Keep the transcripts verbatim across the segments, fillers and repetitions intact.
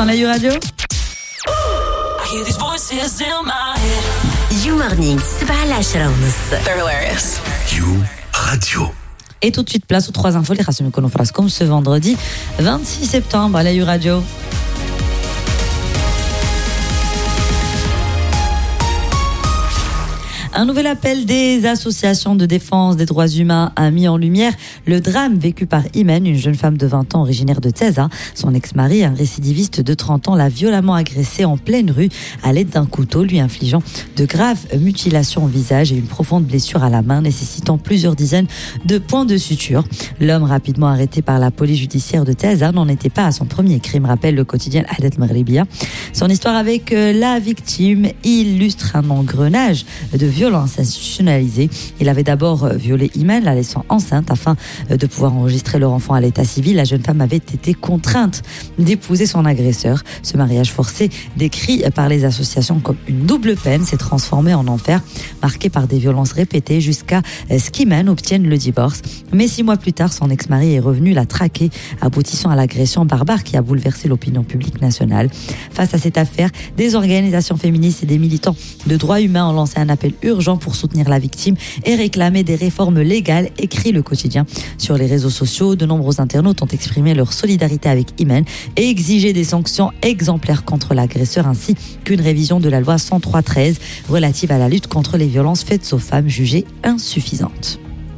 sur la You Radio. You Morning سبعة لعشرة ونص. They're hilarious. You Radio. Et tout de suite, place aux trois infos, les Rassum Konofras, comme ce vendredi vingt-six septembre à la You Radio. Un nouvel appel des associations de défense des droits humains a mis en lumière le drame vécu par Imen, une jeune femme de vingt ans originaire de Teza. Son ex-mari, un récidiviste de trente ans, l'a violemment agressée en pleine rue à l'aide d'un couteau, lui infligeant de graves mutilations au visage et une profonde blessure à la main, nécessitant plusieurs dizaines de points de suture. L'homme, rapidement arrêté par la police judiciaire de Teza, n'en était pas à son premier crime, rappelle le quotidien Adet Maghribia. Son histoire avec la victime illustre un engrenage de violence institutionnalisée. Il avait d'abord violé Imen, la laissant enceinte afin de pouvoir enregistrer leur enfant à l'état civil. La jeune femme avait été contrainte d'épouser son agresseur. Ce mariage forcé, décrit par les associations comme une double peine, s'est transformé en enfer, marqué par des violences répétées jusqu'à ce qu'Imen obtienne le divorce. Mais six mois plus tard, son ex-mari est revenu la traquer, aboutissant à l'agression barbare qui a bouleversé l'opinion publique nationale. Face à cette affaire, des organisations féministes et des militants de droits humains ont lancé un appel urgent pour soutenir la victime et réclamer des réformes légales, écrit le quotidien. Sur les réseaux sociaux, de nombreux internautes ont exprimé leur solidarité avec Imen et exigé des sanctions exemplaires contre l'agresseur ainsi qu'une révision de la loi cent trois treize relative à la lutte contre les violences faites aux femmes jugées insuffisantes.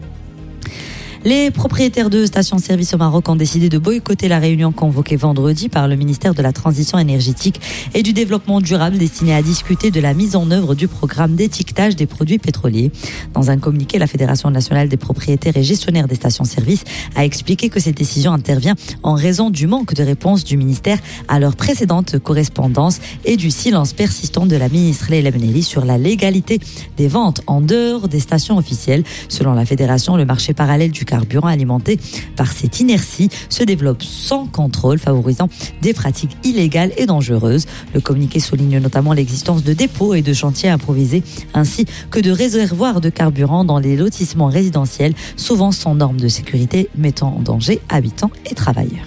Les propriétaires de stations-service au Maroc ont décidé de boycotter la réunion convoquée vendredi par le ministère de la Transition énergétique et du Développement durable destinée à discuter de la mise en œuvre du programme d'étiquetage des produits pétroliers. Dans un communiqué, la Fédération nationale des propriétaires et gestionnaires des stations-service a expliqué que cette décision intervient en raison du manque de réponse du ministère à leur précédente correspondance et du silence persistant de la ministre Leila Benelli sur la légalité des ventes en dehors des stations officielles. Selon la Fédération, le marché parallèle du carburant alimenté par cette inertie se développe sans contrôle, favorisant des pratiques illégales et dangereuses. Le communiqué souligne notamment l'existence de dépôts et de chantiers improvisés, ainsi que de réservoirs de carburant dans les lotissements résidentiels, souvent sans normes de sécurité, mettant en danger habitants et travailleurs.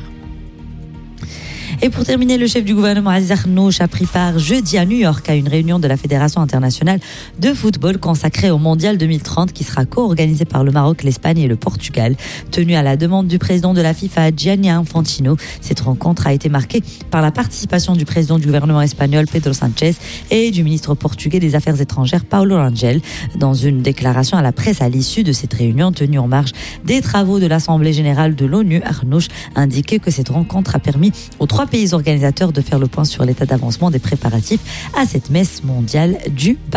Et pour terminer, le chef du gouvernement Aziz Arnouch a pris part jeudi à New York à une réunion de la Fédération internationale de football consacrée au Mondial deux mille trente qui sera co-organisée par le Maroc, l'Espagne et le Portugal. Tenue à la demande du président de la FIFA, Gianni Infantino, cette rencontre a été marquée par la participation du président du gouvernement espagnol, Pedro Sanchez, et du ministre portugais des Affaires étrangères, Paulo Rangel. Dans une déclaration à la presse à l'issue de cette réunion tenue en marge des travaux de l'Assemblée générale de l'ONU, Arnouch a indiqué que cette rencontre a permis aux trois pays organisateurs de faire le point sur l'état d'avancement des préparatifs à cette messe mondiale du